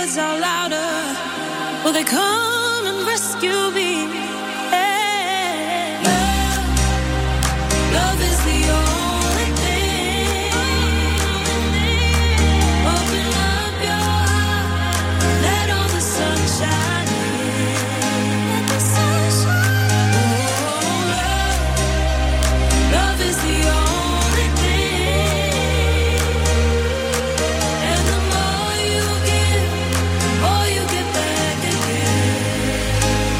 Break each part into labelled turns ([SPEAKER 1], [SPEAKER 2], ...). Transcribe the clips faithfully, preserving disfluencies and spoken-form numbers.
[SPEAKER 1] words are louder. Will they come and rescue me? Hey, love, love is the only thing. Open up your heart, let all the sunshine in. Let the sunshine. Oh, love, love is the only thing. And the more you give, the more you get back again.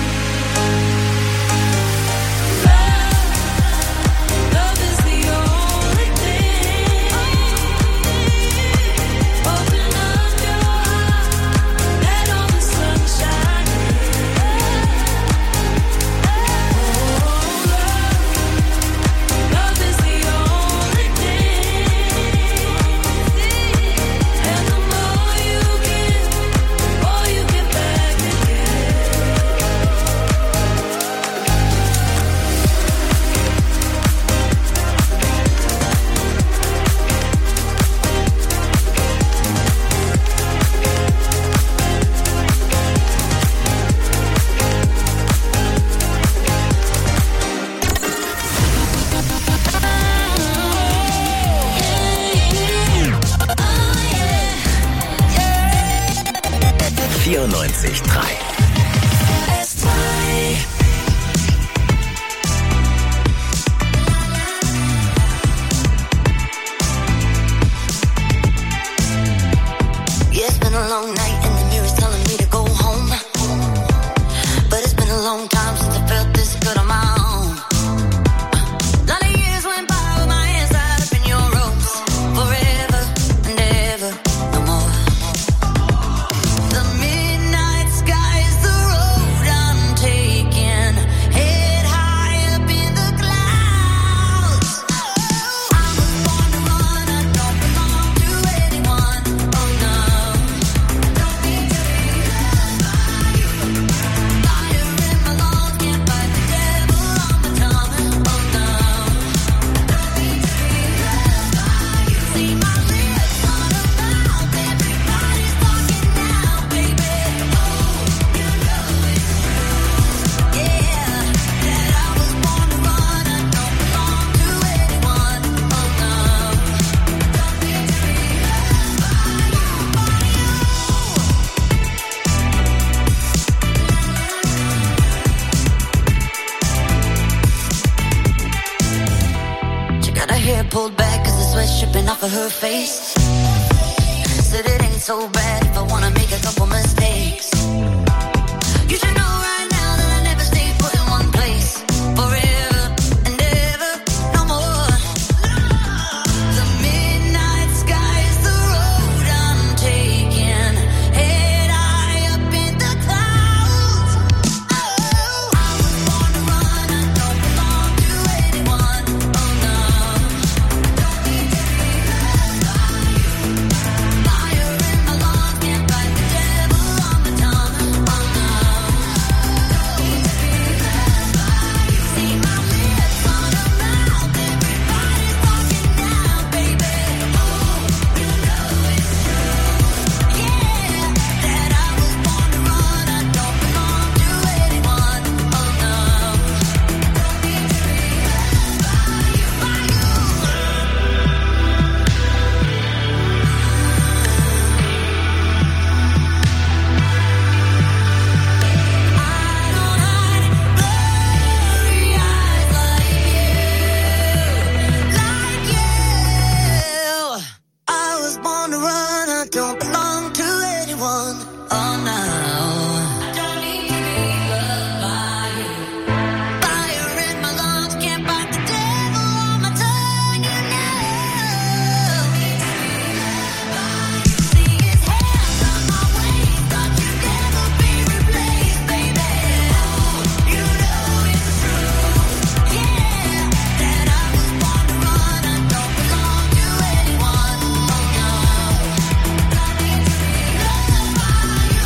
[SPEAKER 1] Love, love is the only thing. Open up your heart, let all the sunshine in. Oh, love, love is the only thing. And the more you give, the more you get back again.
[SPEAKER 2] vierundneunzig Komma drei.
[SPEAKER 1] S zwei.
[SPEAKER 3] Yeah, it's been a long night and the mirror's telling me to go home. But it's been a long time since I felt this good on my own. Lot of years went by with my hands tied up in your ropes. Forever and ever, no more. The midnight sky is the road I'm taking. Head high up in the clouds. I was born to run, I don't belong to anyone. Oh no. Don't need to be loved by you. Fire in my lungs, can't fight the devil on my tongue. Oh no. Don't need to be loved by you. See my lips on a mouth, everybody's talking now, baby. Oh, you know it's true. Yeah, that I was born to run, I don't belong to anyone. Oh no. Don't need to be loved by you. She got her hair pulled back cause the sweat's dripping off of her face. Said it ain't so bad if I wanna make a couple mistakes. You should know right now that I never stay put in one place. Forever and ever, no more. The midnight sky is the road I'm taking. Head high up in the clouds. Oh, I was born to run, I don't belong to anyone. Oh no. Don't need to be loved by you. Fire in my lungs, can't fight the devil on my tongue. Oh no. Don't need to be loved by you. See my lips on a mouth, everybody's talking now, baby. Oh, you know it's true. Yeah, that I was born to run, I don't belong to anyone. Oh no. Don't need to be loved by you. I don't hide blurry eyes like you, like you. I was born to run, I don't belong to anyone. Oh no. I don't need to be loved by you. Fire in my lungs, can't fight the devil on my tongue. You know. Need to be loved by you. See his hands on my waist, thought you'd never be replaced, baby. Oh, you know it's true. Yeah, that I was born to run, I don't belong to anyone. Oh no. Don't need to be loved by you.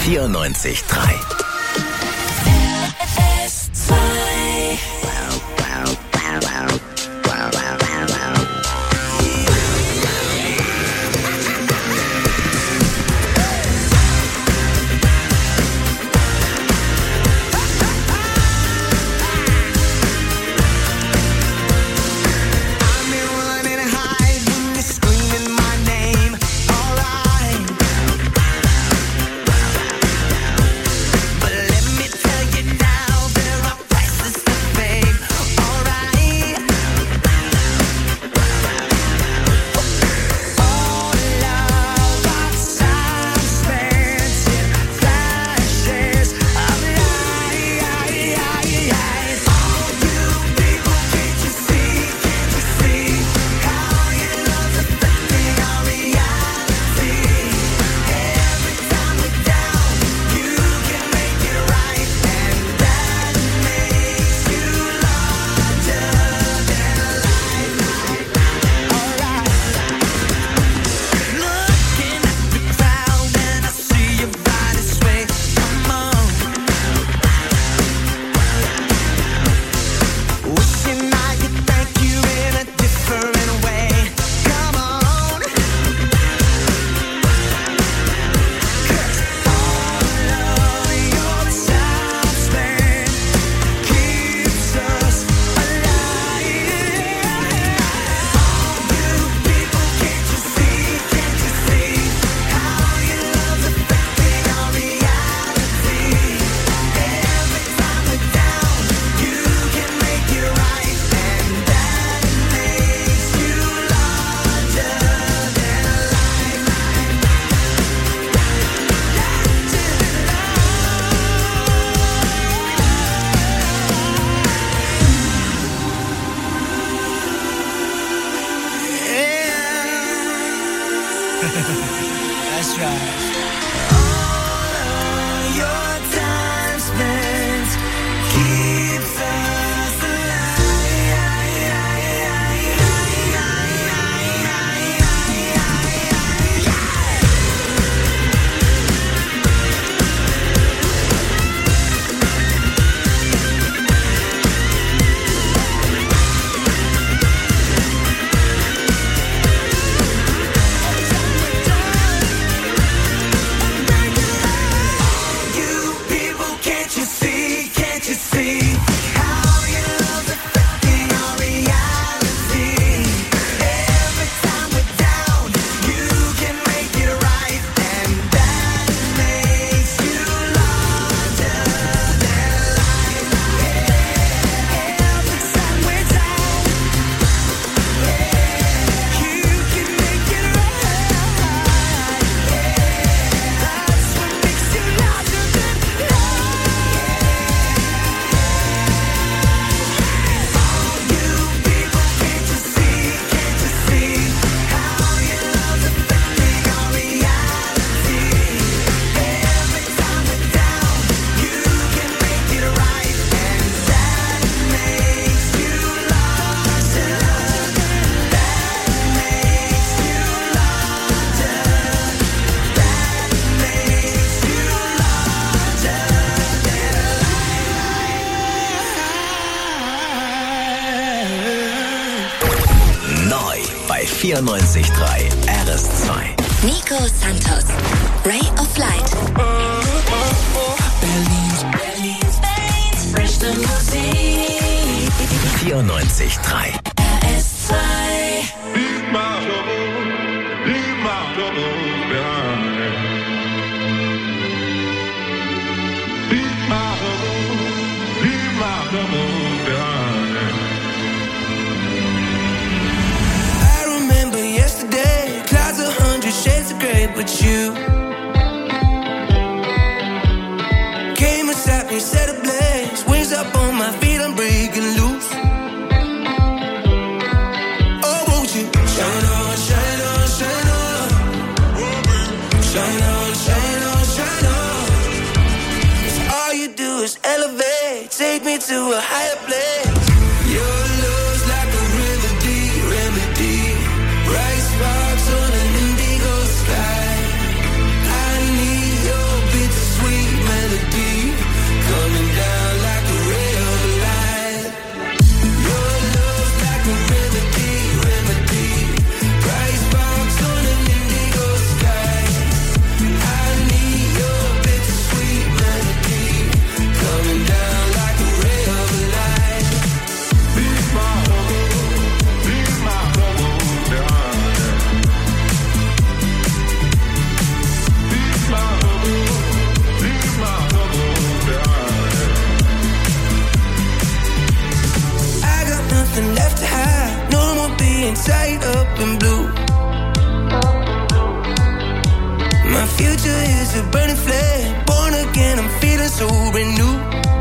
[SPEAKER 2] vierundneunzig Komma drei.
[SPEAKER 4] That's right.
[SPEAKER 2] vierundneunzig Komma drei R S zwei.
[SPEAKER 3] Nico Santos, Ray of Light.
[SPEAKER 1] Berlin, Berlin, beste Musik.
[SPEAKER 2] vierundneunzig Komma drei.
[SPEAKER 1] R S zwei.
[SPEAKER 5] Leave my trouble, leave my troubles behind. Leave my trouble, leave my troubles behind.
[SPEAKER 4] I remember yesterday, clouds a hundred shades of grey, but you came and sat me, set ablaze, wings up on my feet, I'm breaking loose. Oh, won't you shine on, shine on, shine on, shine on, shine on, shine on. 'Cause all you do is elevate, take me to a higher place. Your love's like a remedy, remedy. Bright sparks on an indigo sky. I need your bittersweet open blue. My future is a burning flame. Born again, I'm feeling so brand new.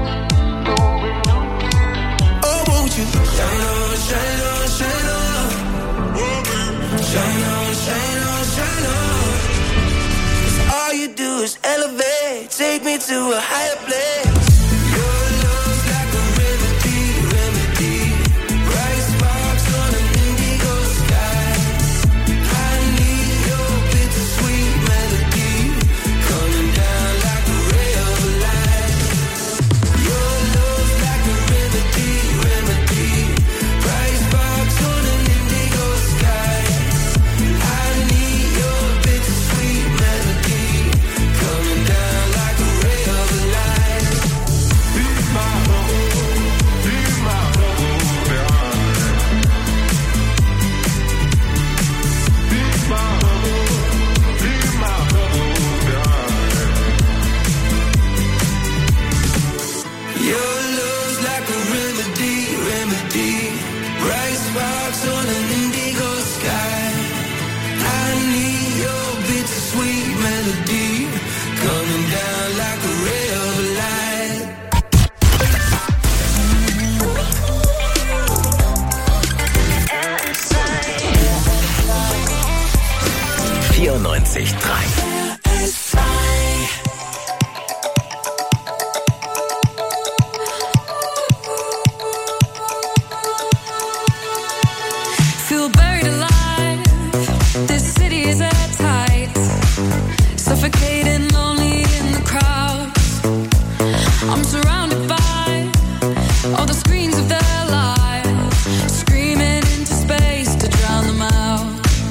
[SPEAKER 4] Oh, won't you shine on, shine on, shine on. Shine on, shine on, shine on. 'Cause all you do is elevate. Take me to a higher place.
[SPEAKER 2] vierundneunzig Komma drei.
[SPEAKER 1] Feel buried alive. This city is airtight. Suffocating, lonely in the crowds. I'm surrounded by all the screens of their lives, screaming into space to drown them out.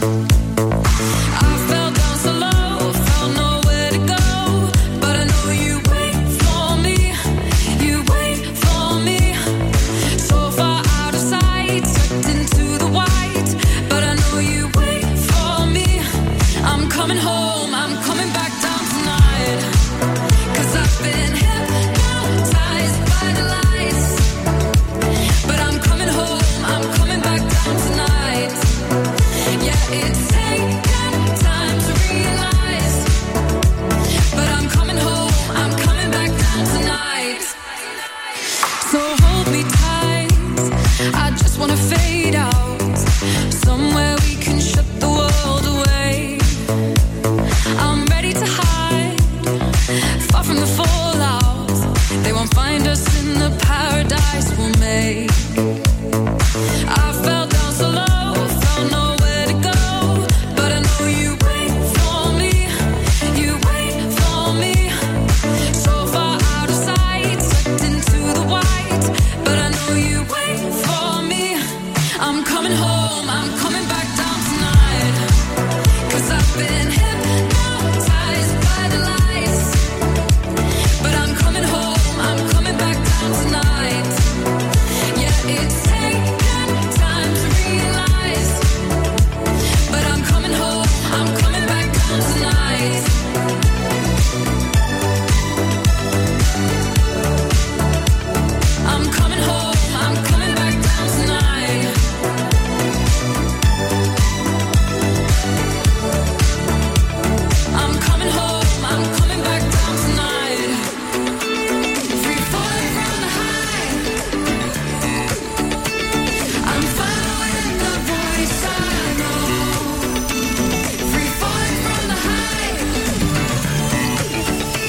[SPEAKER 1] I fell down so low, felt nowhere to go, but I know you wait for me, you wait for me. So far out of sight, tucked into the white, but I know you wait for me. I'm coming home, I'm coming back down tonight. 'Cause I've been hypnotized by the lights, but I'm coming home, I'm coming back down tonight. Yeah, it's taken time to realize, but I'm coming home, I'm coming back down tonight. So hold me tight, I just wanna fade out, somewhere we can shut the world away. I'm ready to hide, far from the fallout. They won't find us in the paradise we'll make. I fell down so low, felt nowhere to go, but I know you wait for me, you wait for me. So far out of sight, tucked into the white, but I know you wait for me. I'm coming home, I'm coming back down tonight. 'Cause I've been hypnotized by the lights, but I'm coming home, I'm coming back down tonight. Yeah, it's taken time to realize, but I'm coming home, I'm coming back down tonight. I'm coming home, I'm coming back down tonight. I'm coming home, I'm coming back down tonight. Free falling from the high, I'm following the voice I know. Free falling from the high,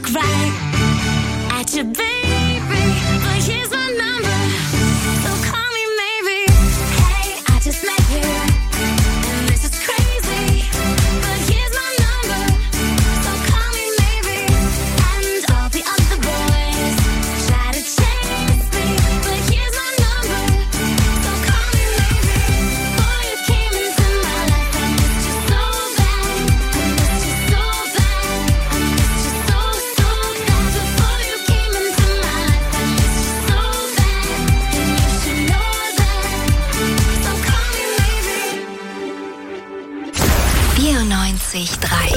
[SPEAKER 6] look right at you, baby, but here's my number, so call me maybe. Hey, I just met you, and this is crazy, but here's my number, so call me maybe. And all the other boys try to chase me, but here's my number, so call me maybe. Before you came into my life, I missed you so bad, I missed you so bad, I missed you so, so bad. Before you came into my life, I missed you so bad, and you should know that, so call me maybe.
[SPEAKER 7] vierundneunzig Komma drei.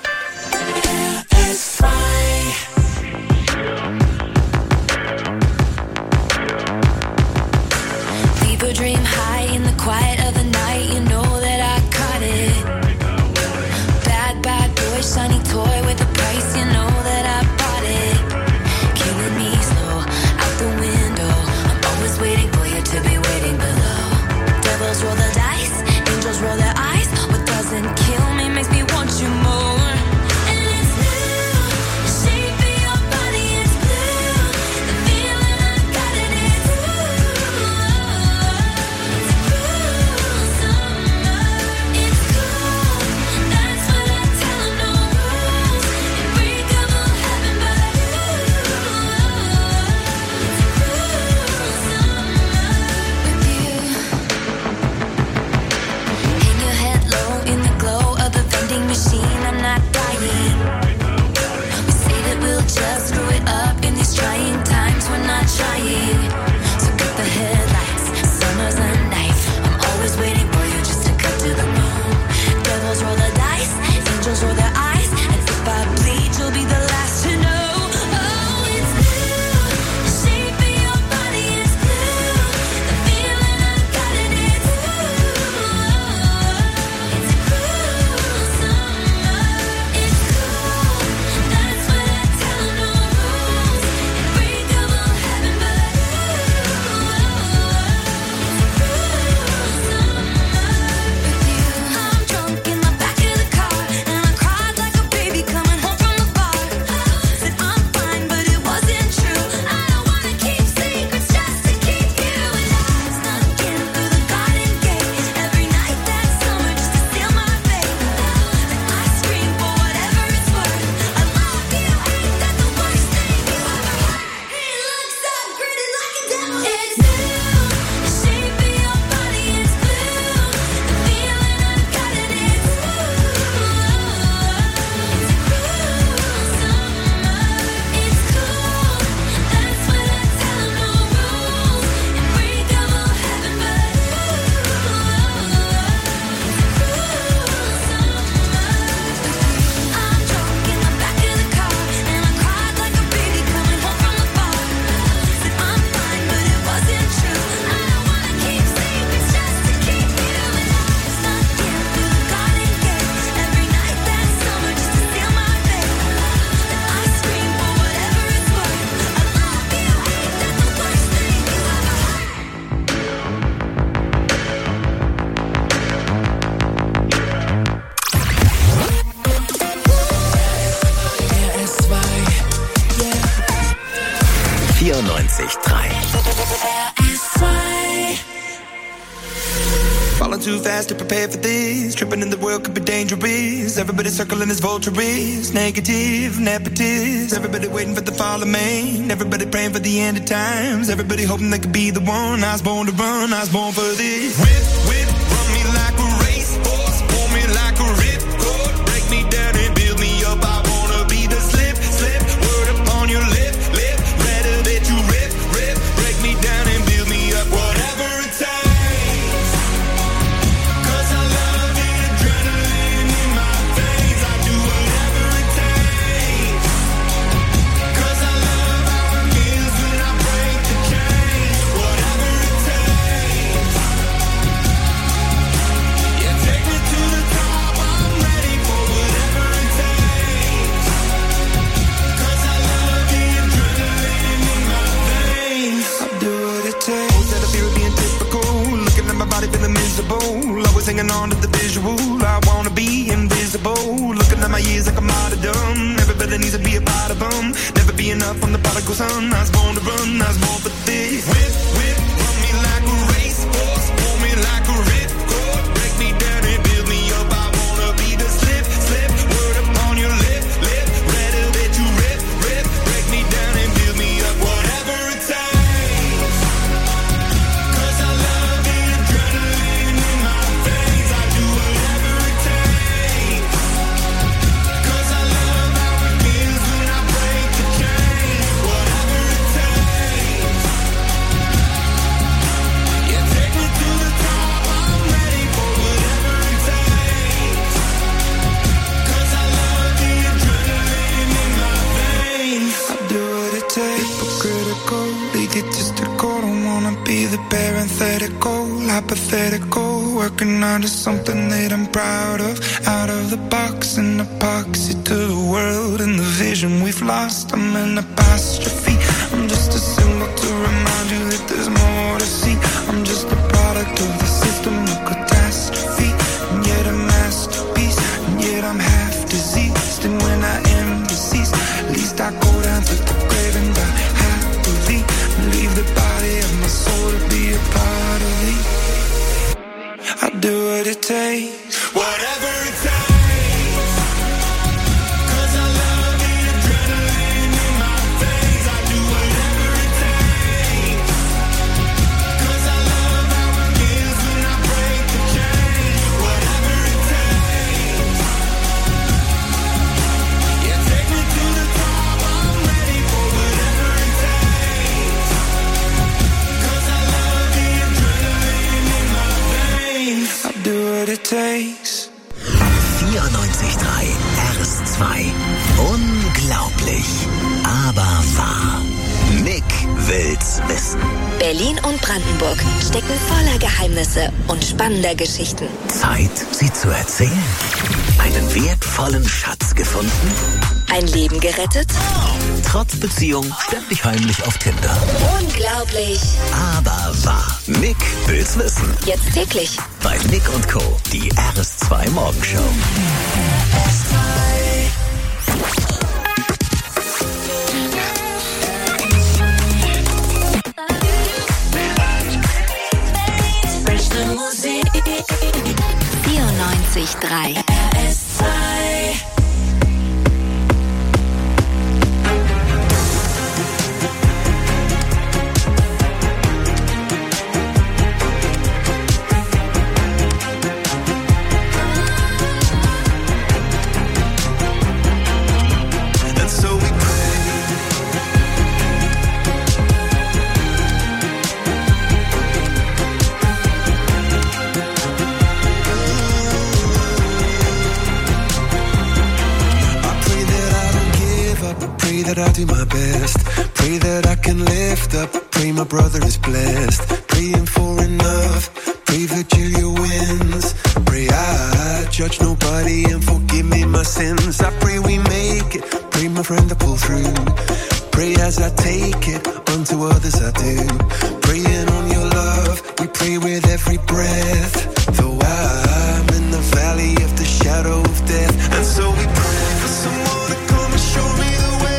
[SPEAKER 1] Fever dream high in the quiet of the night. You know that I caught it. Bad, bad boy, shiny toy with a price. You know that I bought it. Killing me slow, out the window. I'm always waiting for you to be waiting below. Devils roll the dice, angels roll their eyes. What doesn't kill me makes me want you more. And it's blue, the shape of your body is blue. The feeling I got it is blue. It's a cruel summer, it's cool. That's what I tell 'em, no rules. Unbreakable heaven, but ooh, it's a cruel summer with you. Hang your head low in the glow of the vending machine. I'm not dying. We say that we'll just screw it up in these trying times. We're not trying. So cut the headlights. Summer's a knife. I'm always waiting for you just to cut to the bone. Devils roll the dice. Angels roll their eyes. And if I bleed, you'll be the last to know. Oh, it's blue. The shape of your body is blue. The feeling I got it is blue. It's a cruel summer. It's cool. That's what I tell 'em, no rules. Unbreakable heaven, but ooh, it's a cruel summer with you. I'm drunk in the back of the car, and I cried like a baby coming home from the bar. Said I'm fine, but it wasn't true. I don't wanna keep secrets just to keep you. And I snuck in through the garden gate every night that summer just to steal my fate. Then I scream for whatever it's worth. I love you, ain't that the worst thing you ever heard? He looks so gritty like a devil. It's blue, the shape of your body is blue. The feeling I got it is blue. It's a cruel summer, it's cool. That's what I tell 'em, no rules. Unbreakable heaven, but ooh, it's a cruel summer. I'm drunk in the back of the car, and I cried like a baby coming home from the bar. Said I'm fine, but it wasn't true. I don't wanna keep secrets just to keep you. And I snuck in through the garden gate every night that summer just to steal my fate. Then I scream for whatever it's worth. I love you, ain't that the worst thing you ever heard?
[SPEAKER 2] vierundneunzig Komma drei.
[SPEAKER 4] Falling too fast to prepare for this. Tripping in the world could be dangerous. Everybody circling as vultures. Negative, nepotist. Everybody waiting for the fall of man. Everybody praying for the end of times. Everybody hoping they could be the one. I was born to run, I was born for this. Whip, whip, run me like a racehorse. Pull me like a ripcord. Break me down and build me up. I wanna be the slip, slip. Word upon your lip, lip. Better that you rip, rip. Break me down and build me up. Whatever it takes. 'Cause I love the adrenaline in my veins. I do whatever it takes. 'Cause I love how it feels when I break the chains. Whatever it takes. Yeah, take me to the top. I'm ready for whatever it takes. 'Cause I love the adrenaline in my veins. I do what it takes. Always had a fear of being typical. Looking at my body feeling miserable. Always hanging on to the visual. I wanna be invisible. Looking at my years like a martyrdom. Everybody needs to be a part of them. up from the prodigal son. I was born to run, I was born for this. Whip, whip, run me like a racehorse, pull me like a ripcord, break me down and build me up. I wanna be the slip, slip, word upon your lip, lip, rather that you rip, rip, break me down and build me up. Whatever it takes, 'cause I love the adrenaline in my veins. I do whatever it takes, 'cause I love how it feels when I break the chain. Whatever it takes, yeah, take me to the top. I'm ready for whatever it takes, 'cause I love the adrenaline in my veins. I do what it takes, hypocritical, egotistical. Don't wanna be the parenthetical, hypothetical. Working out of something that I'm proud of. Out of the box and epoxy to the world and the vision we've lost. I'm an apostrophe. I'm just a symbol to remind you that there's more to see. I'm just a product of the system of catastrophe, and yet a masterpiece, and yet I'm half diseased. And when I am deceased, at least I go down to the grave and die happily, and leave the body of my soul to be a part of me. I do what it takes, whatever it takes, 'cause I love the adrenaline in my veins. I do whatever it takes, 'cause I love how it feels when I break the chain. Whatever it takes, yeah, take me to the top. I'm ready for whatever it takes, 'cause I love the adrenaline in my veins. I do what it takes.
[SPEAKER 2] vierundneunzig Komma drei R S zwei. Unglaublich, aber wahr. Nick will's wissen.
[SPEAKER 7] Berlin und Brandenburg stecken voller Geheimnisse und spannender Geschichten.
[SPEAKER 2] Zeit, sie zu erzählen. Einen wertvollen Schatz gefunden?
[SPEAKER 7] Ein Leben gerettet?
[SPEAKER 2] Trotz Beziehung ständig heimlich auf Tinder.
[SPEAKER 7] Unglaublich.
[SPEAKER 2] Aber wahr. Nick will's wissen.
[SPEAKER 7] Jetzt täglich.
[SPEAKER 2] Bei Nick und Co. Die R S zwei Morgenshow.
[SPEAKER 7] vierundneunzig Komma drei R S zwei.
[SPEAKER 8] That I do my best, pray that I can lift up, pray my brother is blessed, praying for enough, pray Virgilia wins, pray I judge nobody and forgive me my sins. I pray we make it, pray my friend to pull through, pray as I take it, unto others I do, praying on your love, we pray with every breath, though I'm in the valley of the shadow of death, and so we pray for someone to come and show me the way.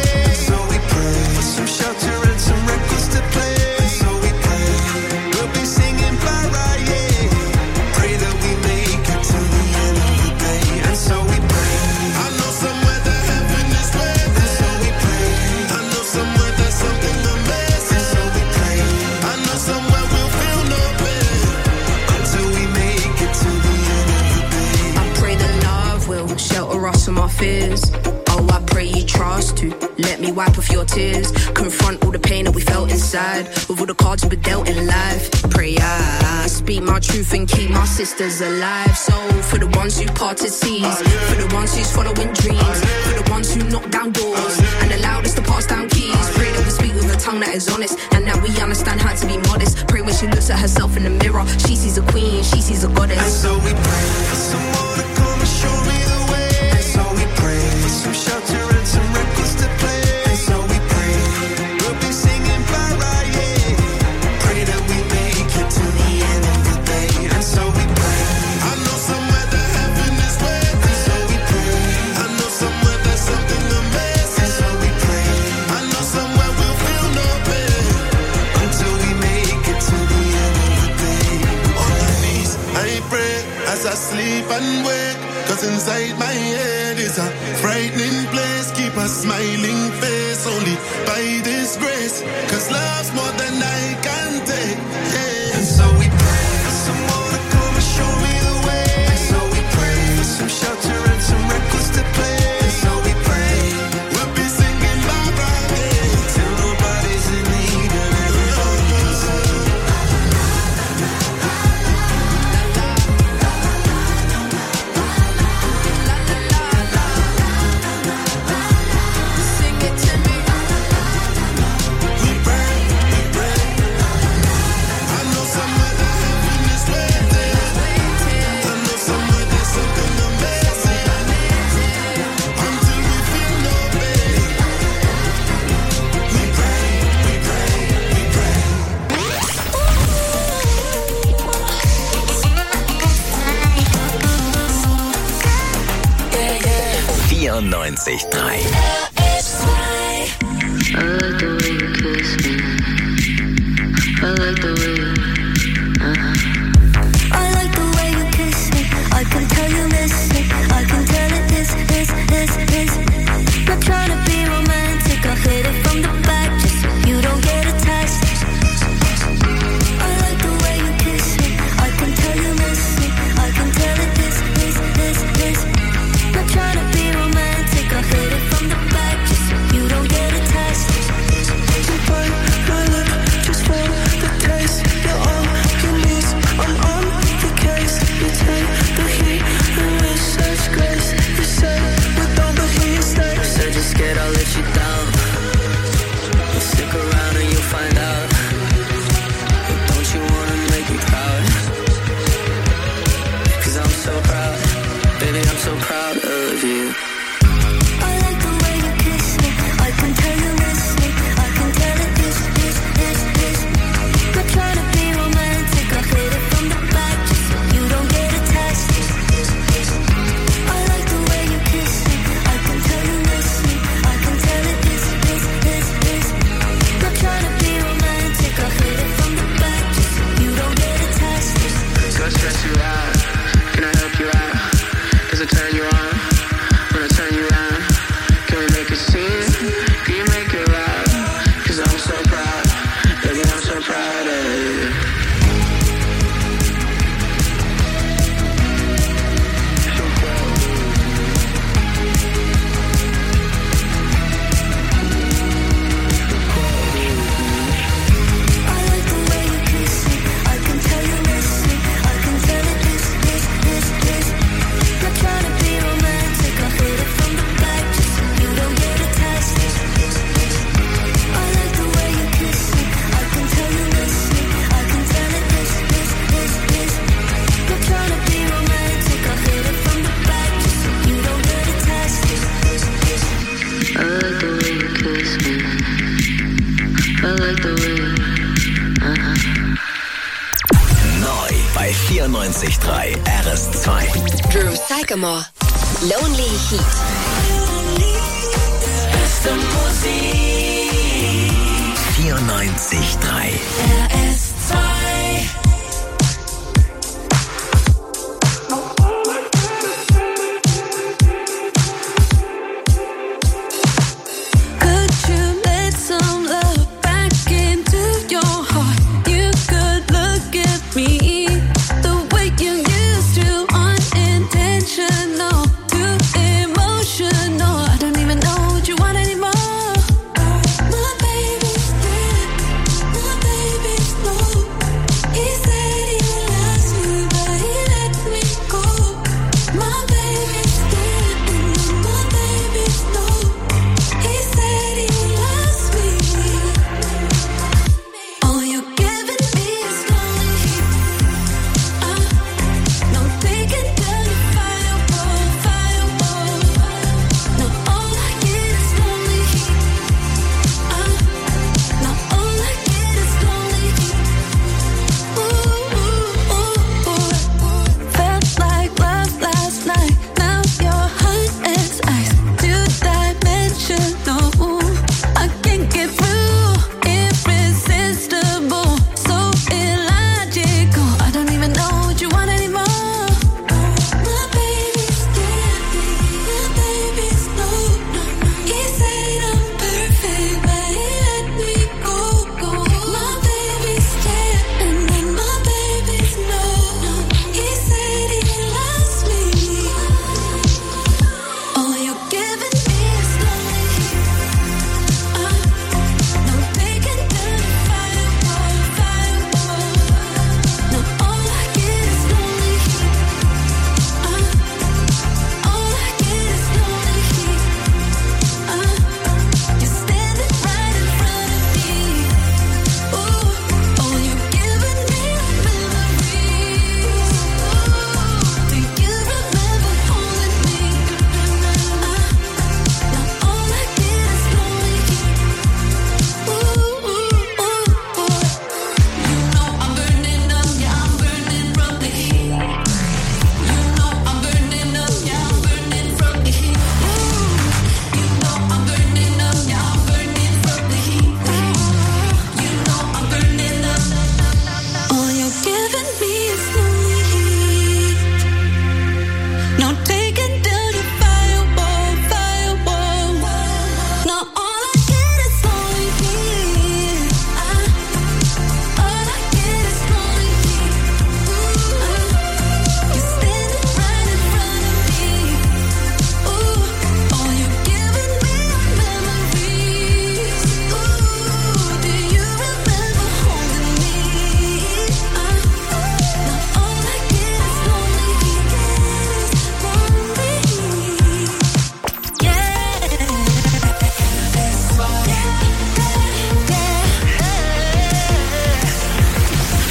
[SPEAKER 8] Some shelter and some records to play. So we pray, we'll be singing Bara, yeah. Pray that we make it to the end of the day. And so we pray, I know somewhere that heaven is waiting. And so we pray, I know somewhere there's something amazing. And so we pray, I know somewhere we'll feel no pain until we make it to the end of the day.
[SPEAKER 9] I pray that love will shelter us from our fears. Oh, I pray you trust to let me wipe off your tears. Confront all the pain that we felt inside, with all the cards we were dealt in life. Pray I speak my truth and keep my sisters alive. So for the ones who parted seas, for the ones who's following dreams, for the ones who knock down doors and allowed us to pass down keys. Pray that we speak with a tongue that is honest, and that we understand how to be modest. Pray when she looks at herself in the mirror, she sees a queen, she sees a goddess.
[SPEAKER 8] And so we pray for someone to come and show me the way. And so we pray for some shelter and some records to play. And so we pray, we'll be singing Bara, yeah. Pray that we make it to the end of the day. And so we pray, I know somewhere that heaven is waiting. And so we pray, I know somewhere there's something amazing. And so we pray, I know somewhere
[SPEAKER 10] in place, keep a smiling face. Only by this grace, cause love's more than I can take. Yeah. And so we pray for someone to come and show me the way. And so we pray for some shelter and some records to play. And so we pray we'll be singing Barbara Day till nobody's in need and everybody's sing it to me. We pray, we pray. I know somewhere that heaven is waiting. I know somewhere there's something amazing. Until we feel no pain. We pray, we pray, we pray.
[SPEAKER 2] vierundneunzig Komma drei.
[SPEAKER 11] I like the way you kiss me. I like the way you, uh-huh.
[SPEAKER 6] I like the way you kiss me. I can tell you miss it. I can tell it is, is, is, is. Not trying to be romantic. I hit it from the back just so you don't get attached. I like the way you kiss me. I can tell you miss it. I can tell it is, is, is, is. Not trying to be romantic. I hit it from the back just so you don't get attached.
[SPEAKER 4] You bite my lip just for the taste. You're on your knees, I'm on the case. You take the heat and with such grace. You say with all the heat stays.
[SPEAKER 11] Said you're scared I'll let you down. Well, stick around and you'll find out. But don't you wanna make me proud? Cause I'm so proud. Baby, I'm so proud of you.
[SPEAKER 6] I like the way you kiss me. I can tell you miss me. I can tell it is, is, is, is. Not trying to be romantic. I hit it from the back just so you don't get attached. I like the way you kiss me. I can tell you miss me. I can tell it is, is, is, is. Not trying to be romantic. I hit it from the back just so you don't get attached.
[SPEAKER 11] Go stress you out. Can I help you out? Does it turn you on? When I turn you on, can we make a scene? Can you make it loud? Cause I'm so proud. Baby, I'm so proud of you. So proud.
[SPEAKER 6] I like the way you kiss me. I can tell you miss me. I can tell it is, is, is, is. Not trying to be romantic. I hit it from the back just so you don't get attached. I like the way you kiss me. I can tell you miss me. I can tell it is, is, is, is. Not trying to be romantic. I hit it from the back just so you don't get attached.
[SPEAKER 11] I like the way you kiss me. I like the way you, uh-huh.
[SPEAKER 2] Neu bei vierundneunzig Komma drei R S zwei.
[SPEAKER 7] Drew Sycamore. Lonely Heat.
[SPEAKER 2] vierundneunzig Komma drei.
[SPEAKER 1] R S zwei. Could you let some love back into your heart? You could look at me the way you used to, unintentional, too emotional. I don't even know what you want anymore. My baby's dead. My baby's lost.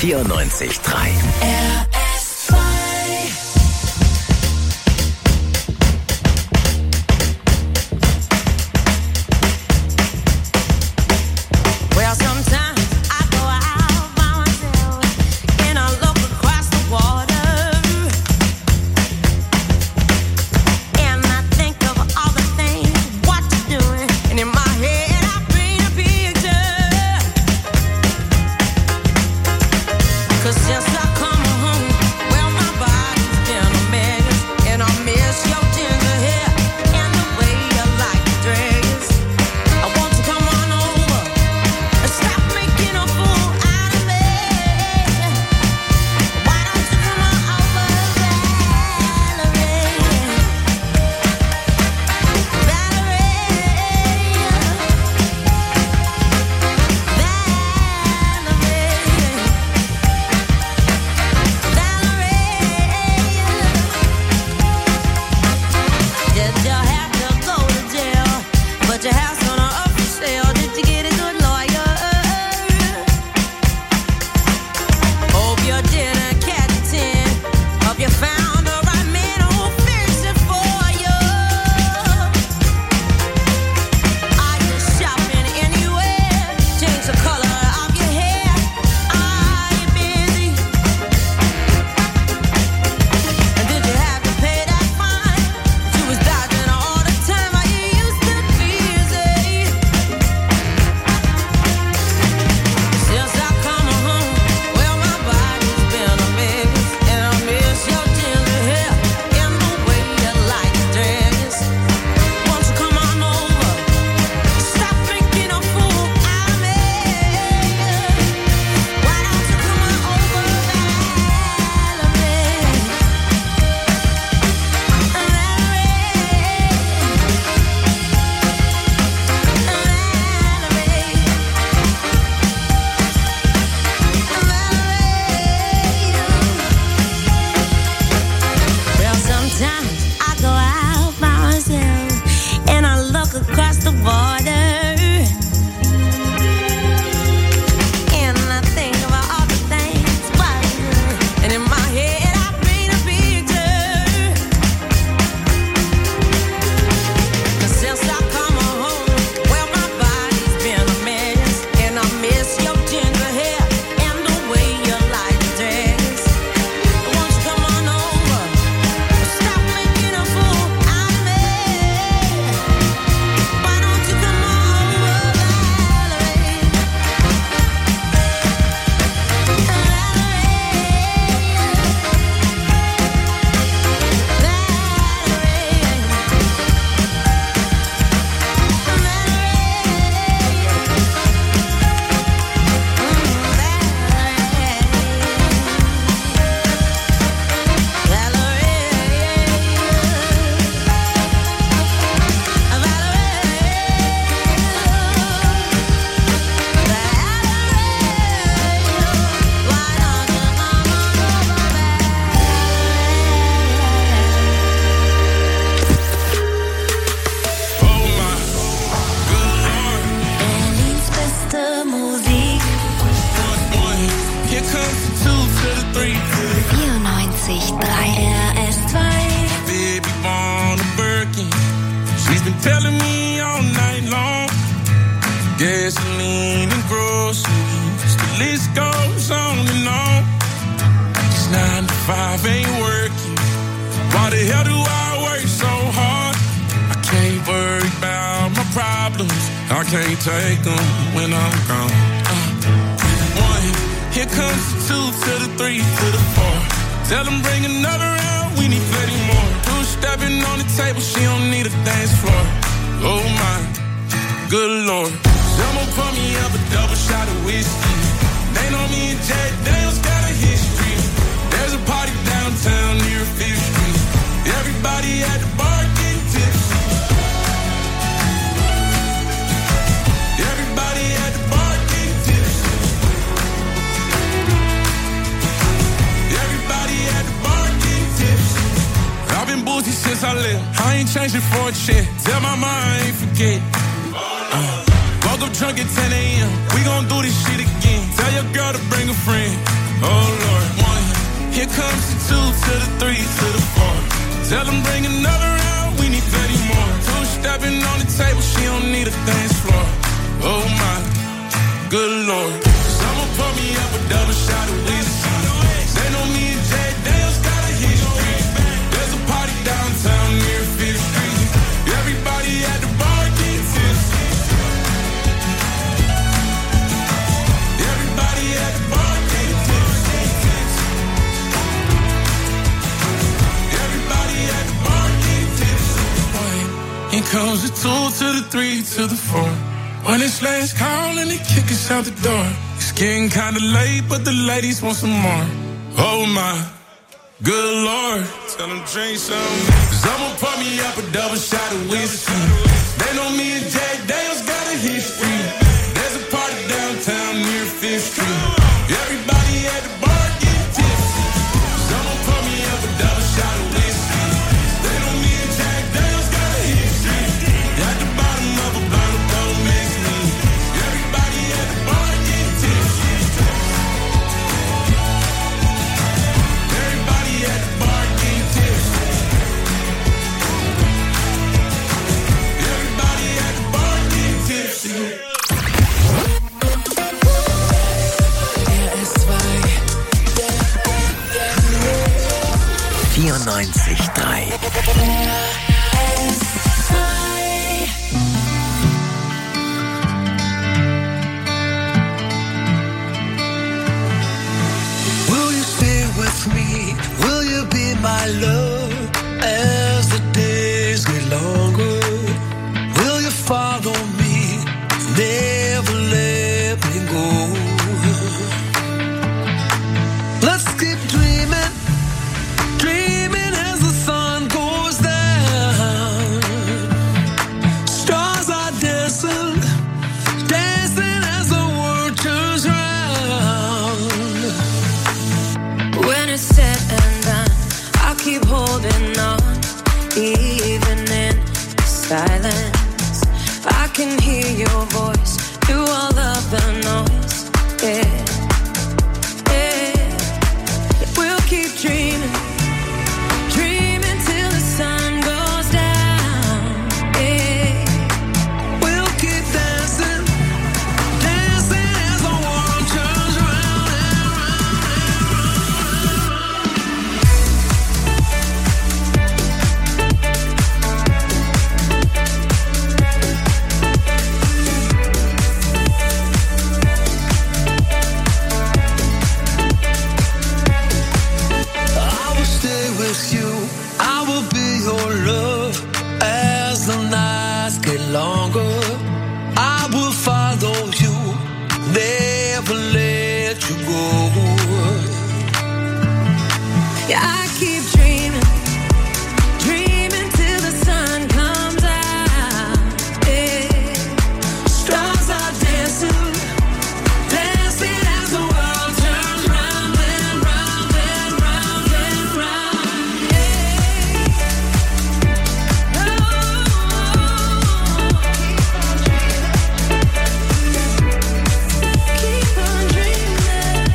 [SPEAKER 2] vierundneunzig Komma drei.
[SPEAKER 1] R S zwei.
[SPEAKER 12] Well, sometimes I go out by myself and I look across the water, and I think of all the things what you're doing, and in my head I paint a picture. 'Cause since I come home, well, my body's been a mess, and I miss your ginger hair and the way you like to dress. I want to come on over and stop making a fool out of me. Why don't you come on over, Valerie? Did you have to go to jail? But your house on a up for sale. Did you get a good lawyer? Hope you didn't catch a tin. Hope you found the right man who'll fix it for you. Are you shopping anywhere? Change the color of your hair. Are you busy? And did you have to pay that fine? You was dodging all the time. Are you used to busy? Since I come home, well, my body's been a mess, and I miss your ginger hair and the way you like to dress. Won't you come on over? Stop making a fool out of me. Why don't you come on over, Well, sometimes I go out by myself and I look across the water, and I think about all the things what I do, and in my head I paint a picture. 'Cause since I come home, well, my body's been a mess, and I miss your ginger hair and the way you like to dress. Won't you come on over? Stop making a fool out of me. Why don't you come on over, Valerie? Berlins beste Musik.
[SPEAKER 10] Here comes the two to the three to the
[SPEAKER 7] vierundneunzig Komma drei.
[SPEAKER 12] R S zwei.
[SPEAKER 10] baby born a Birkin. She's been telling me all night long. Gasoline and groceries, the list goes on and on. It's nine to five ain't working. Why the hell do I work so hard? I can't worry about my problems. I can't take them when I'm gone. Uh, one, here comes the two to the three to the four. Tell them bring another round, we need plenty more. Two stepping on the table, she don't need a dance floor. Oh my, good lord. Someone pour me up a double shot of whiskey. They know me and Jack Daniels got a history. There's a party downtown near Fifth Street. Everybody at the bar getting tipsy. Everybody at the bar getting tipsy. Everybody at the bar getting tipsy. I've been boozy since I left. I ain't changing for a check. Tell my mind I ain't forget. Uh, woke up drunk at ten a.m. We gon' do this shit again. Tell your girl to bring a friend.
[SPEAKER 13] Oh Lord, one. Here comes the two to the three to the four. Tell them bring another round, we need thirty more. Two stepping on the table, she don't need a dance floor. Oh my, good Lord. Someone pour me up a double shot of whiskey. They know me and Jay Dale's got a history. There's a party downtown near Fifth Street. Everybody at the bar get tipsy. Everybody at the bar get tipsy. Everybody at the bar get tipsy. Here comes the two to the three to the four. When it's last call and they kick us out the door. It's getting kinda late, but the ladies want some more. Oh my, good Lord. Tell them drink some. Someone pour me up a double shot of whiskey. They know me and Jay Dale's got a history. There's a party downtown near Fifth Street. Everybody at the bar get tipsy. Someone pour me up a double shot of whiskey. They know me and Jay Dale's got a history. At the bottom of a bottle, don't mix me. Everybody at the bar get tipsy. Everybody at the bar get tipsy. Everybody at the bar get tipsy.
[SPEAKER 2] vierundneunzig Komma drei.
[SPEAKER 8] Will you stay with me? Will you be my love as the days get longer? Will you follow me? Never let me go. Let's keep dreaming, dreaming as the sun goes down. Stars are dancing, dancing as the world turns round.
[SPEAKER 1] When it's said and done, I'll keep holding on, even in silence. I can hear your voice through all of the noise. Yeah, yeah. We'll keep dreaming, dreaming till the sun goes down. Yeah,
[SPEAKER 8] We'll keep dancing, dancing as the world turns round and I will stay with you. I will be your love as the nights get longer. I will follow you, never let you go.
[SPEAKER 1] yeah. I keep dreaming, dreaming till the sun comes out. Yeah.
[SPEAKER 8] Stars are dancing, dancing as the world turns round and round and round and round.
[SPEAKER 1] Keep on dreaming,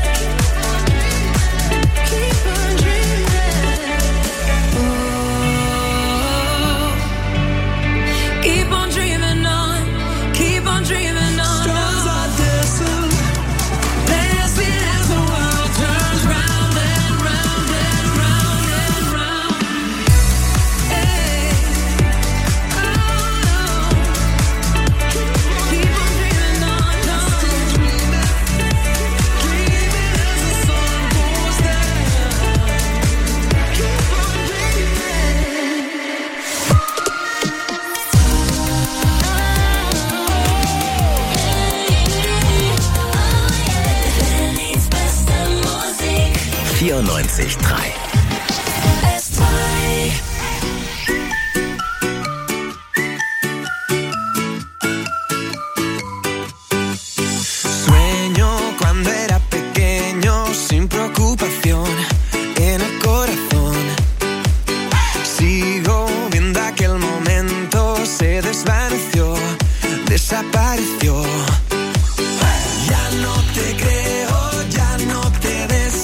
[SPEAKER 1] keep on dreaming. Oh, keep on dreaming on, keep on dreaming on.
[SPEAKER 8] Stars are dancing, dancing as the world turns round and round and round and round.
[SPEAKER 1] Hey, oh, keep on dreaming on,
[SPEAKER 8] Still dreaming, dreaming as the sun goes down.
[SPEAKER 1] keep on dreaming.
[SPEAKER 2] vierundneunzig Komma drei.
[SPEAKER 8] Sueño cuando era pequeño, sin preocupación en el corazón. Sigo viendo aquel momento, se desvaneció, desapareció. Ya no te creo, ya no te deseo.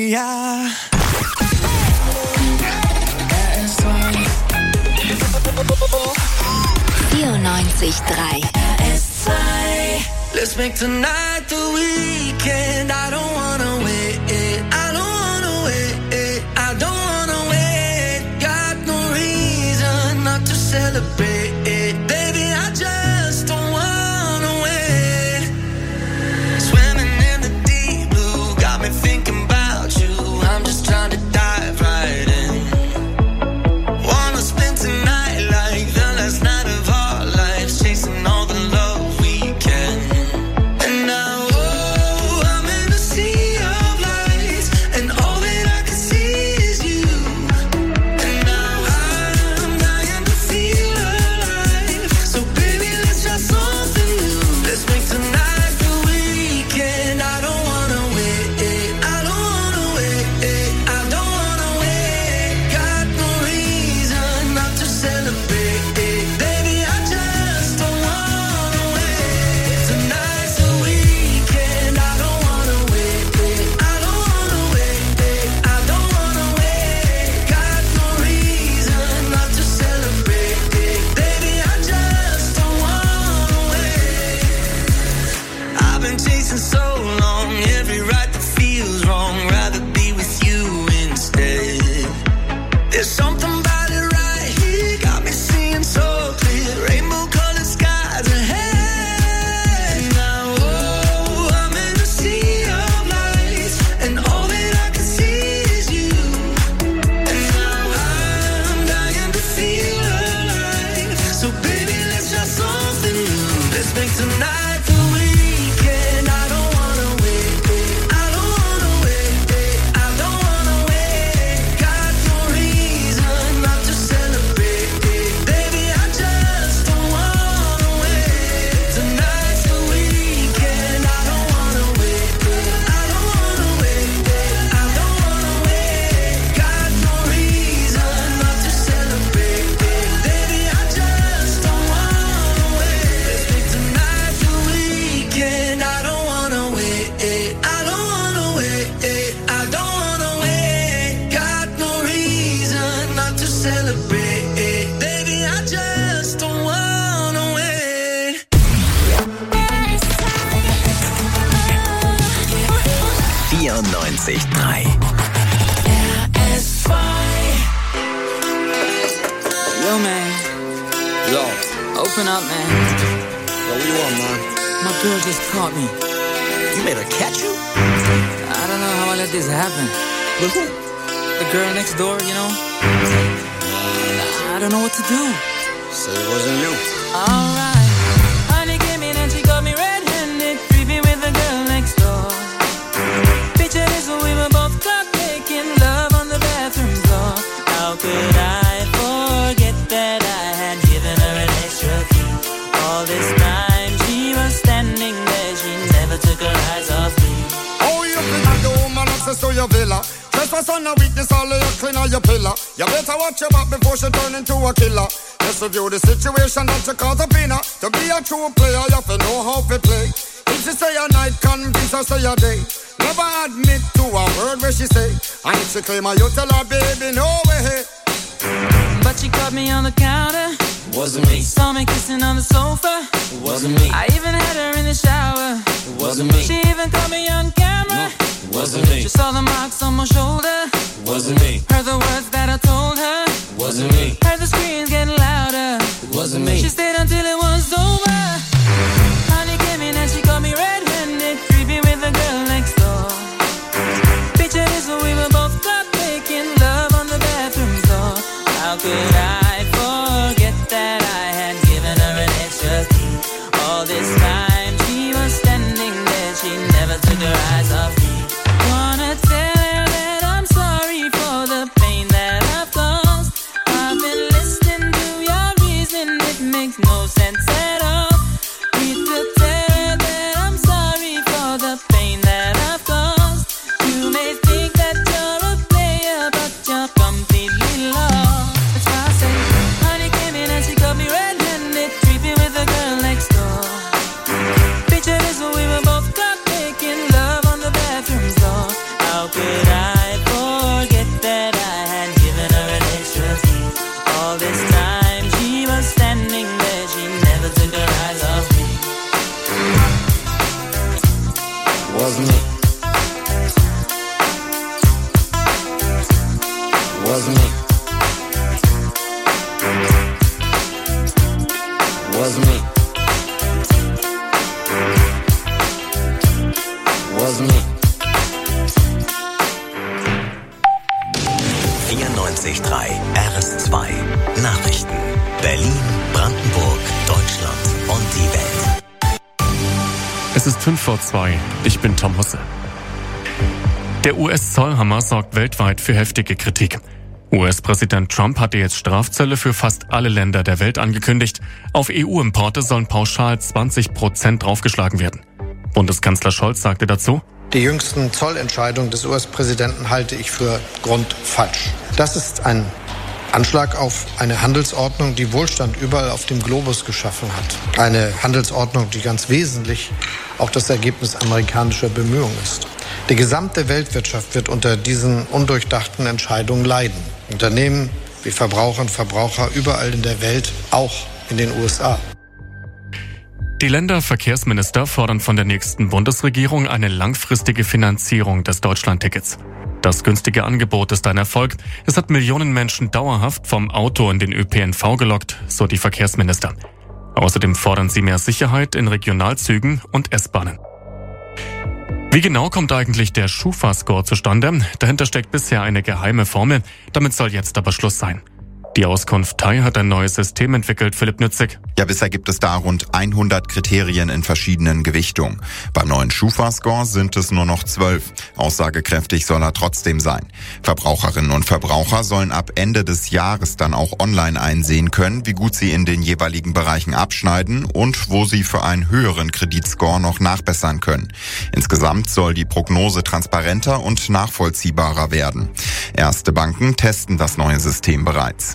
[SPEAKER 4] ja.
[SPEAKER 7] vierundneunzig Komma drei
[SPEAKER 4] R S zwei. Let's make tonight the weekend. I don't wanna wait. I don't wanna wait. I don't wanna wait. Got no reason not to celebrate. Baby, I just don't wanna wait. Swimming in the deep blue, got me thinking about you. I'm just trying to dive right in. Wanna spend tonight like the last night of our lives, chasing all the love we can. And now, oh, I'm in a sea of lights, and all that I can see is you. And now I'm dying to feel alive. So baby, let's try something new. Let's make tonight the weekend. I don't wanna wait. I don't wanna wait. I don't wanna wait. Got no reason not to celebrate. Baby, I just don't wanna wait. Tonight's the weekend. I don't wanna wait. I don't wanna wait. I don't wanna wait. Got no reason not to celebrate. Baby, I just don't wanna wait. I've been chasing so long, every right that feels wrong. Rather be with you instead. There's something about it right here, got me seeing so clear. Rainbow colored skies ahead. Now, oh, I'm in a sea of lights, and all that I can see is you. And now I'm dying to feel alive. So baby, let's try something new. Let's make tonight the weekend. I don't wanna wait. I don't wanna wait. I don't wanna wait. Got no reason not to celebrate. Baby, I just don't wanna wait. Tonight's the weekend. I don't wanna wait. I don't wanna wait. I don't wanna wait. Got no reason not to celebrate. Baby, I just don't wanna wait. Let's make tonight the weekend. I don't wanna wait. I don't wanna wait. I don't wanna wait. Got no reason not to celebrate. Baby, I just don't wanna wait.
[SPEAKER 2] vierundneunzig Komma drei.
[SPEAKER 4] R S zwei.
[SPEAKER 14] Yo, man.
[SPEAKER 15] Yo,
[SPEAKER 14] Open up, man.
[SPEAKER 15] yo, what you want, man?
[SPEAKER 14] My girl just caught me.
[SPEAKER 15] You made her catch you?
[SPEAKER 14] I don't know how I let this happen.
[SPEAKER 15] With who?
[SPEAKER 14] The girl next door, you know? I don't know what to do.
[SPEAKER 15] Say it wasn't you.
[SPEAKER 14] Alright. Honey came in and she got me red-handed, creepy with the girl next door. Picture this when we were both caught making love on the bathroom floor. How could I forget that I had given her an extra key? All this time she was standing there, she never took her eyes off me.
[SPEAKER 16] Oh, you think I the woman access to your villa? Trespass on a weakness, all of your clean on your pillar. You better watch your back before she turn into a killer. Let's review the situation that you call the pinner. To be a true player, you have to know how to play. If she say a night, convince her say a day. Never admit to a word where she say. And if she claim her, you tell her, baby, no way.
[SPEAKER 14] But she caught me on the counter.
[SPEAKER 15] Wasn't me.
[SPEAKER 14] Saw me kissing on the sofa.
[SPEAKER 15] It wasn't me.
[SPEAKER 14] I even had her in the shower.
[SPEAKER 15] It wasn't me.
[SPEAKER 14] She even caught me on camera.
[SPEAKER 15] It wasn't me.
[SPEAKER 14] She saw the marks on my shoulder.
[SPEAKER 15] It wasn't me.
[SPEAKER 14] Heard the words that I told her.
[SPEAKER 15] It wasn't me.
[SPEAKER 14] Heard the screams getting louder.
[SPEAKER 15] It wasn't me.
[SPEAKER 14] She stayed until it was over. Honey came in and she got me red-handed, creepy with the girl next door. Picture this when we were both caught making love on the bathroom floor. How could I forget that I had given her an extra key? All this time she was standing there, she never took her eyes off me. Wanna tell her that I'm sorry for the pain that I've caused. I've been listening to your reason, it makes no sense at all. Need to tell her that I'm sorry for the pain that I've caused. You may think that you're a player, but you're completely lost. That's why I say, honey came in and she got me red-handed, creepy with the girl next door. Picture this when we were both caught making love on the bathroom floor. How could I
[SPEAKER 15] Wasn't me. Wasn't me.
[SPEAKER 2] vierundneunzig Komma drei R S zwei Nachrichten. Berlin, Brandenburg, Deutschland und die Welt.
[SPEAKER 17] Es ist fünf vor zwei. Ich bin Tom Husse. Der U S-Zollhammer sorgt weltweit für heftige Kritik. U S-Präsident Trump hatte jetzt Strafzölle für fast alle Länder der Welt angekündigt. Auf E U-Importe sollen pauschal zwanzig Prozent draufgeschlagen werden. Bundeskanzler Scholz sagte dazu:
[SPEAKER 18] Die jüngsten Zollentscheidungen des U S-Präsidenten halte ich für grundfalsch. Das ist ein Anschlag auf eine Handelsordnung, die Wohlstand überall auf dem Globus geschaffen hat. Eine Handelsordnung, die ganz wesentlich auch das Ergebnis amerikanischer Bemühungen ist. Die gesamte Weltwirtschaft wird unter diesen undurchdachten Entscheidungen leiden. Unternehmen wie Verbraucher und Verbraucher überall in der Welt, auch in den U S A.
[SPEAKER 17] Die Länderverkehrsminister fordern von der nächsten Bundesregierung eine langfristige Finanzierung des Deutschlandtickets. Das günstige Angebot ist ein Erfolg. Es hat Millionen Menschen dauerhaft vom Auto in den Ö P N V gelockt, so die Verkehrsminister. Außerdem fordern sie mehr Sicherheit in Regionalzügen und S-Bahnen. Wie genau kommt eigentlich der Schufa-Score zustande? Dahinter steckt bisher eine geheime Formel. Damit soll jetzt aber Schluss sein. Die Auskunft Thai hat ein neues System entwickelt, Philipp Nützig.
[SPEAKER 19] Ja, bisher gibt es da rund hundert Kriterien in verschiedenen Gewichtungen. Beim neuen Schufa-Score sind es nur noch zwölf. Aussagekräftig soll er trotzdem sein. Verbraucherinnen und Verbraucher sollen ab Ende des Jahres dann auch online einsehen können, wie gut sie in den jeweiligen Bereichen abschneiden und wo sie für einen höheren Kreditscore noch nachbessern können. Insgesamt soll die Prognose transparenter und nachvollziehbarer werden. Erste Banken testen das neue System bereits.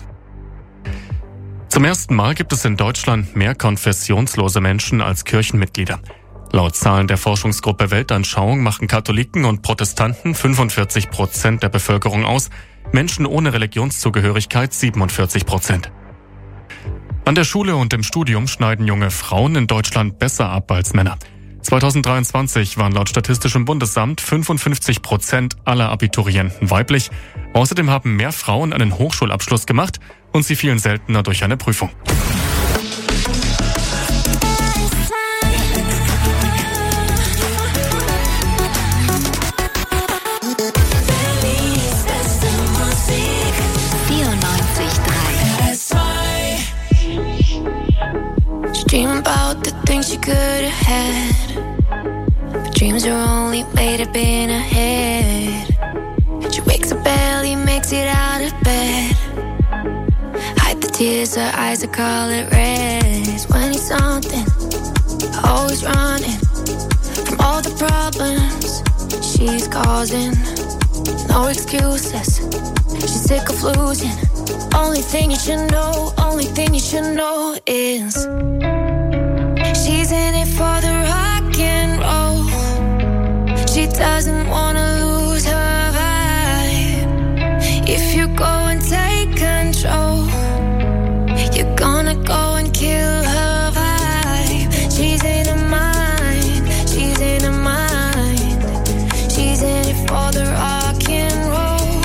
[SPEAKER 17] Zum ersten Mal gibt es in Deutschland mehr konfessionslose Menschen als Kirchenmitglieder. Laut Zahlen der Forschungsgruppe Weltanschauung machen Katholiken und Protestanten fünfundvierzig Prozent der Bevölkerung aus, Menschen ohne Religionszugehörigkeit siebenundvierzig Prozent. An der Schule und im Studium schneiden junge Frauen in Deutschland besser ab als Männer. zweitausenddreiundzwanzig waren laut Statistischem Bundesamt fünfundfünfzig Prozent aller Abiturienten weiblich. Außerdem haben mehr Frauen einen Hochschulabschluss gemacht und sie fielen seltener durch eine Prüfung.
[SPEAKER 6] vierundneunzig Komma drei Dream about the things you could have had, but dreams are only made up in a head. She wakes up early, makes it out of bed, hide the tears, her eyes are colored red. When he's something, always running from all the problems she's causing. No excuses, she's sick of losing. Only thing you should know, only thing you should know is she's in it for the rock and roll. She doesn't wanna lose her vibe. If you go and take control, you're gonna go and kill her vibe. She's in her mind, she's in her mind. She's in it for the rock and roll.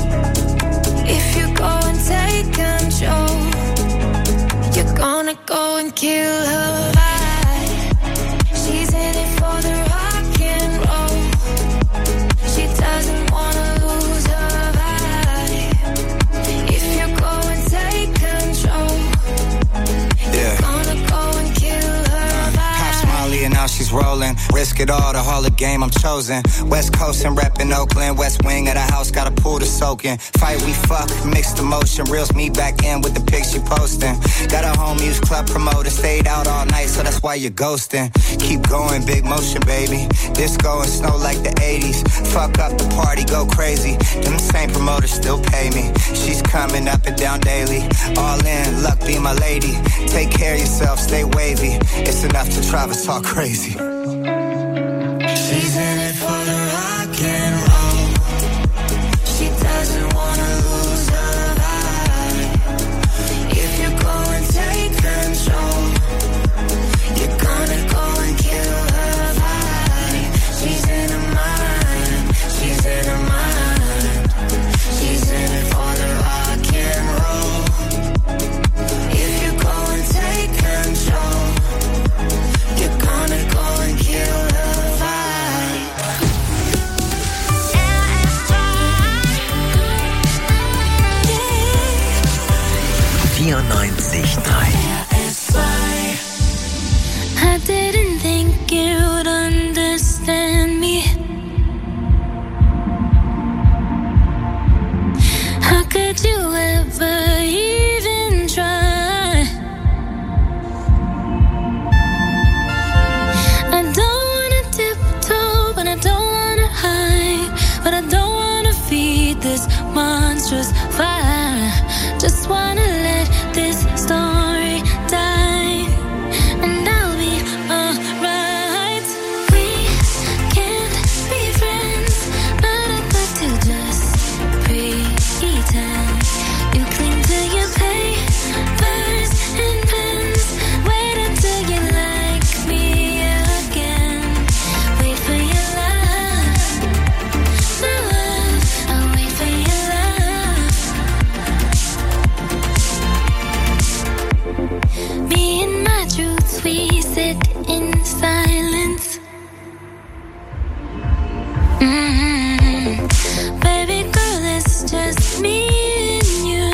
[SPEAKER 6] If you go and take control, you're gonna go and kill her vibe. She's in it for the rock and roll. She doesn't wanna lose her vibe. If you go and take control, you're gonna go and kill her vibe.
[SPEAKER 20] Pop Smiley and now she's rolling. Risk it all, the Hall of Game I'm chosen. West Coast and reppin' Oakland. West wing of the house, got a pool to soak in. Fight, we fuck, mixed emotion. Reels me back in with the pics she posting. Got a home use club promoter. Stayed out all night, so that's why you're ghosting. Keep going, big motion, baby. Disco and snow like the eighties. Fuck up the party, go crazy. Them same promoters still pay me. She's coming up and down daily. All in, luck be my lady. Take care of yourself, stay wavy. It's enough to Travis talk crazy.
[SPEAKER 4] She's in it for the rock and roll. She doesn't wanna lose her vibe. If you go and take control, you're gonna go and kill her vibe. She's in her mind, she's in her mind. She's in it for the rock and roll. If you go and take control,
[SPEAKER 1] feed this monstrous fire. Just wanna let this story die, and I'll be alright. We can't be friends, but I'd like to just pretend. You cling to your papers and pens. Wait until you like me again. Wait for your love, my love. I'll wait for your love. Me and my truths, we sit in silence. Mm-hmm. Baby girl, it's just me and you.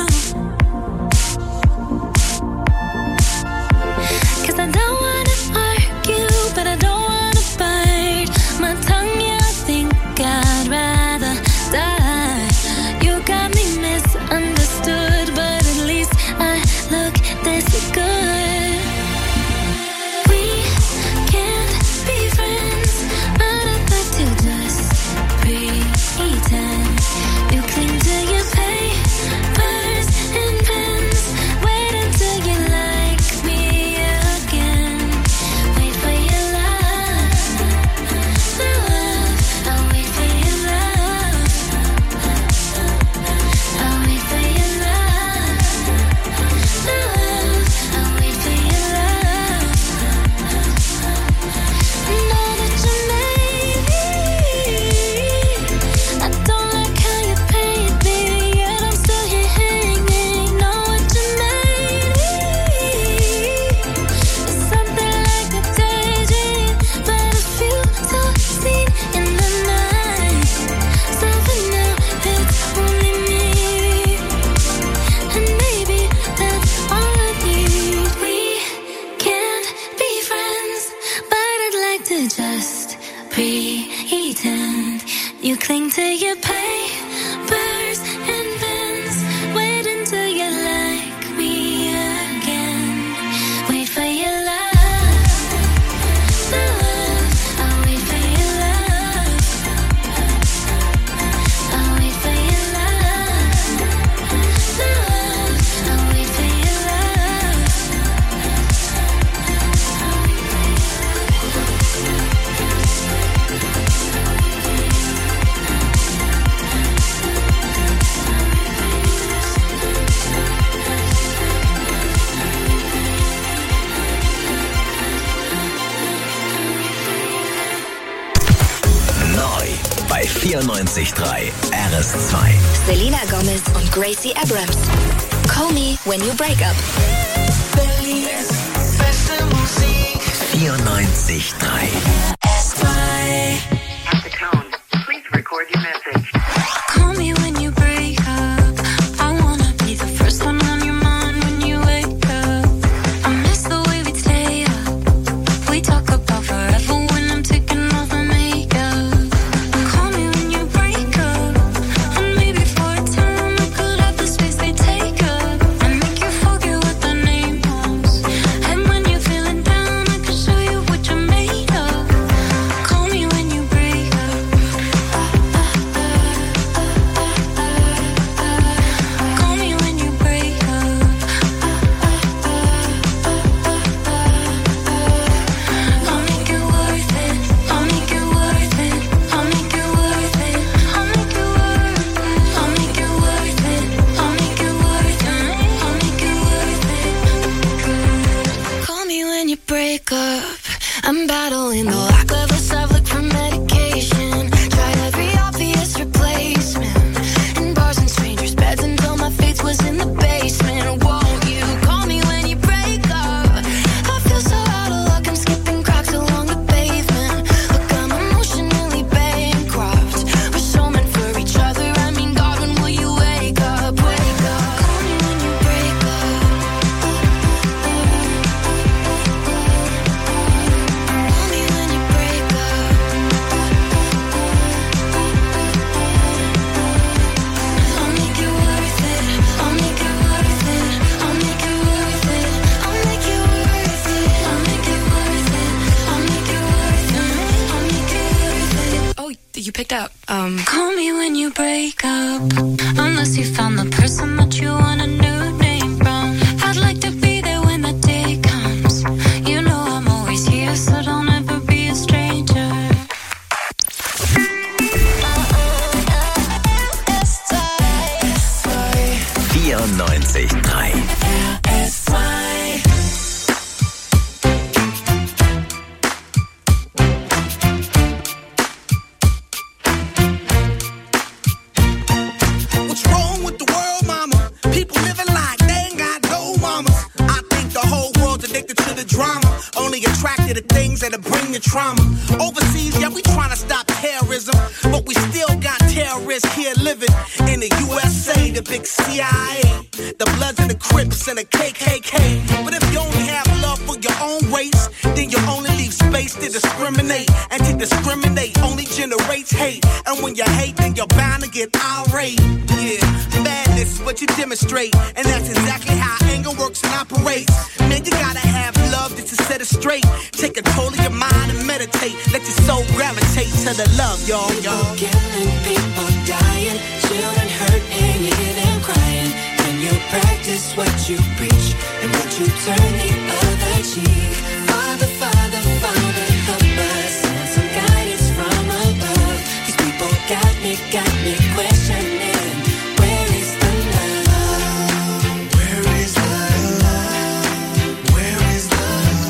[SPEAKER 1] 'Cause I don't wanna argue, but I don't wanna bite my tongue. Yeah, I think I'd rather die. You got me misunderstood, but at least I look this good. We can't be friends, but I'd like to just pretend. You cling to your papers and pens. Wait until you like me again. Wait for your love, my love. I'll wait for your love. I'll wait for your love, my love. I'll wait for your love. Know that you made me. I don't like how you paid me, yet I'm still here hanging. Know what you made me. It's something like a daydream, but a few so seen in the night. So for now, it's only me, and maybe that's all I need. We can't be friends, but I'd like to just pretend. You cling to your papers and pens. Wait until you like me again. Wait for your love, my love. I'll wait for your love. I'll wait for your love, my love. I'll wait for your love.
[SPEAKER 2] Neu bei vierundneunzig Komma drei R S zwei.
[SPEAKER 7] Selena Gomez und Gracie Abrams. Call me when you break up.
[SPEAKER 2] vierundneunzig Komma drei.
[SPEAKER 1] Call me when you break up. I wanna be the first one on your mind when you wake up. I miss the way we stay up. We talk about forever when I'm taking off my makeup. Call me when you break up, and maybe for a time I could have the space they take up and make you forget what the name was. And when you're feeling down, I can show you what you're made of. Call me when you break up. Call me when you break up. I'll make it worth it. I'll make it worth it. I'll make it worth it. I'll make it worth it. I'll make it worth it. I'll make it worth it. I'll make it worth it. Call me when you break up. I'm battling the lack of a I've for medication. Tried every obvious replacement in bars and strangers' beds until my face was in the basement. Won't you call me when you break up? I feel so out of luck, I'm skipping cracks along the pavement. Look, I'm emotionally bankrupt. We're so meant for each other. I mean, God, when will you wake up? Wake up. Call me when you break up. Call me when you break up. picked up. Um, Call me when you break up, unless you found the person that you want a new name from. I'd like to be there when the day comes. You know I'm always here, so don't ever be a stranger.
[SPEAKER 2] vierundneunzig Komma drei
[SPEAKER 21] What's wrong with the world, mama? People living like they ain't got no mamas. I think the whole world's addicted to the drama, only attracted to things that'll bring the trauma. Overseas, yeah, we trying to stop terrorism, but we still got terrorists here living in the U S A, the big C I A, the Bloods and the Crips and the K K K. But if you only have love for your own race, then you only leave space to discriminate, and to discriminate only generates hate. And when you hate, then you're bound to get irate. Yeah, madness is what you demonstrate, and that's exactly how anger works and operates. Man, you gotta have love just to set it straight. Take control of your mind and meditate. Let your soul gravitate to the love, y'all, y'all.
[SPEAKER 22] People killing, people dying, children hurt and you hear them crying. When you practice what you preach, and what you turn the other cheek. Father, Father, Father, help us, send some guidance from above. These people got me, got me questioning. Where is the love? Where is the love? Where is the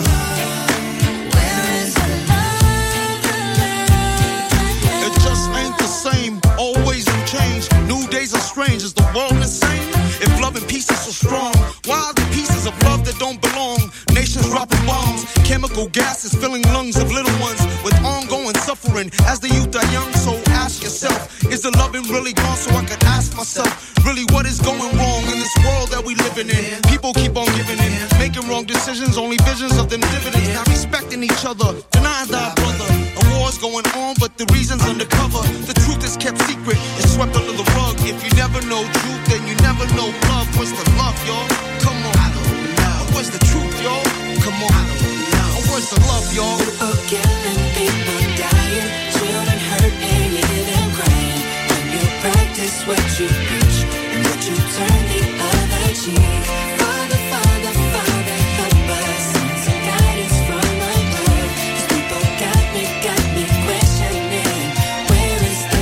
[SPEAKER 22] love? Where is the love? The love?
[SPEAKER 23] It just ain't the same. Always new change. New days are strange. Is the world insane? If love and peace is so strong, why are the pieces of love that don't belong? Nations dropping bombs, chemical gases filling lungs of little ones with ongoing suffering. As the youth are young, so ask yourself, is the loving really gone? So I could ask myself, really what is going wrong in this world that we living in? People keep on giving in, making wrong decisions, only visions of them dividends. Not respecting each other, denying thy brother. A war's going on, but the reason's undercover. The truth is kept secret, it's swept under the rug. If you never know truth, then you never know love. Where's the love, y'all? Come on. I don't know. Where's the truth, y'all? Come on. I don't know. Where's the love, y'all?
[SPEAKER 22] People killing, people dying, children hurt and you hear them crying. When you practice what you preach, and what you turn the other cheek. Father, Father, Father, help us, send some guidance from above. These people got me, got me questioning. Where is the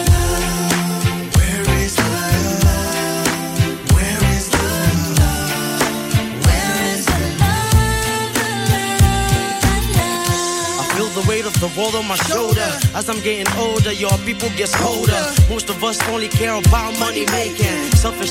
[SPEAKER 22] love? Where is the love? Where is the love? Where is the love? The love, love.
[SPEAKER 21] I feel the weight of the world on my shoulder. As I'm getting older, y'all people get colder. Most of us only care about money making. Selfish